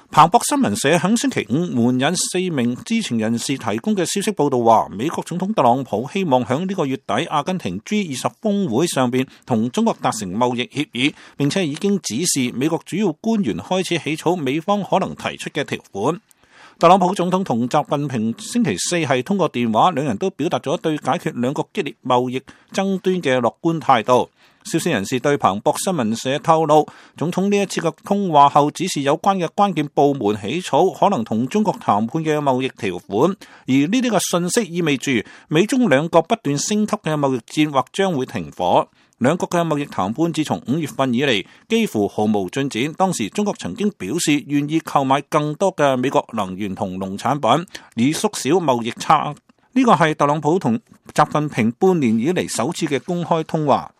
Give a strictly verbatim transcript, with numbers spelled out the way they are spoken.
彭博新聞社響星期五援引四名知情人士提供嘅消息報道話，美國總統特朗普希望響呢個月底阿根廷 G 二十峰會上邊同中國達成貿易協議，並且已經指示美國主要官員開始起草美方可能提出嘅條款。特朗普總統同習近平星期四係通過電話，兩人都表達咗對解決兩國激烈貿易爭端嘅樂觀態度。消息人士對彭博新聞社透露，總統呢一次嘅通話後指示有關嘅關鍵部門起草可能同中國談判嘅貿易條款，而呢啲嘅信息意味住美中兩國不斷升級嘅貿易戰或將會停火。兩國嘅貿易談判自從五月份以嚟幾乎毫無進展，當時中國曾經表示願意購買更多嘅美國能源同農產品，以縮小貿易差。呢個係特朗普同習近平半年以嚟首次嘅公開通話。